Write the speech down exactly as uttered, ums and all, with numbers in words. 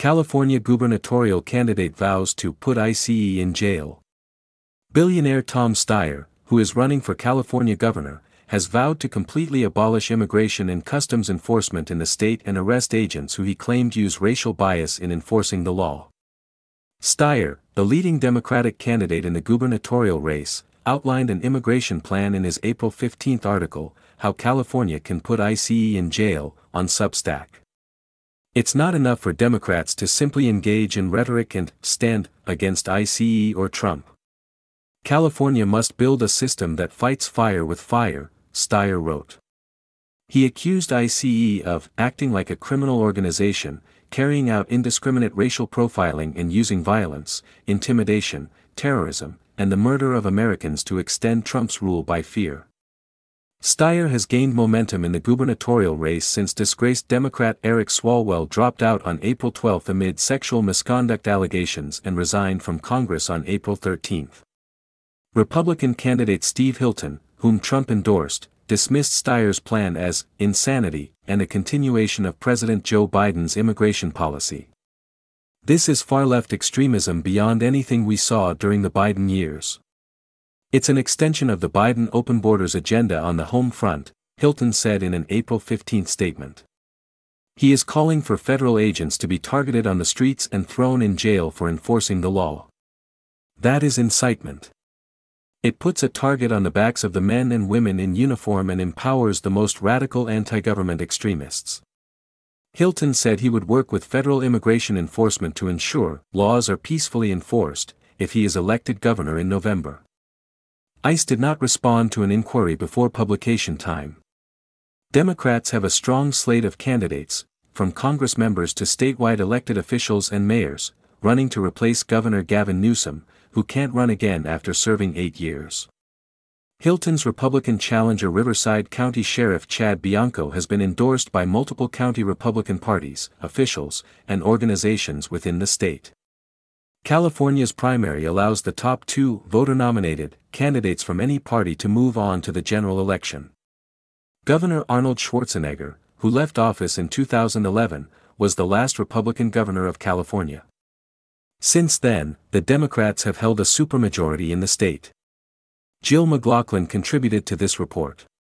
California gubernatorial candidate vows to put ICE in jail. Billionaire Tom Steyer, who is running for California governor, has vowed to completely abolish immigration and customs enforcement in the state and arrest agents who he claimed use racial bias in enforcing the law. Steyer, the leading Democratic candidate in the gubernatorial race, outlined an immigration plan in his April fifteenth article, How California Can Put ICE in Jail, on Substack. It's not enough for Democrats to simply engage in rhetoric and stand against ICE or Trump. California must build a system that fights fire with fire, Steyer wrote. He accused ICE of acting like a criminal organization, carrying out indiscriminate racial profiling and using violence, intimidation, terrorism, and the murder of Americans to extend Trump's rule by fear. Steyer has gained momentum in the gubernatorial race since disgraced Democrat Eric Swalwell dropped out on April twelfth amid sexual misconduct allegations and resigned from Congress on April thirteenth. Republican candidate Steve Hilton, whom Trump endorsed, dismissed Steyer's plan as insanity and a continuation of President Joe Biden's immigration policy. This is far-left extremism beyond anything we saw during the Biden years. It's an extension of the Biden open borders agenda on the home front, Hilton said in an April fifteenth statement. He is calling for federal agents to be targeted on the streets and thrown in jail for enforcing the law. That is incitement. It puts a target on the backs of the men and women in uniform and empowers the most radical anti-government extremists. Hilton said he would work with federal immigration enforcement to ensure laws are peacefully enforced if he is elected governor in November. ICE did not respond to an inquiry before publication time. Democrats have a strong slate of candidates, from Congress members to statewide elected officials and mayors, running to replace Governor Gavin Newsom, who can't run again after serving eight years. Hilton's Republican challenger Riverside County Sheriff Chad Bianco has been endorsed by multiple county Republican parties, officials, and organizations within the state. California's primary allows the top two voter-nominated candidates from any party to move on to the general election. Governor Arnold Schwarzenegger, who left office in two thousand eleven, was the last Republican governor of California. Since then, the Democrats have held a supermajority in the state. Jill McLaughlin contributed to this report.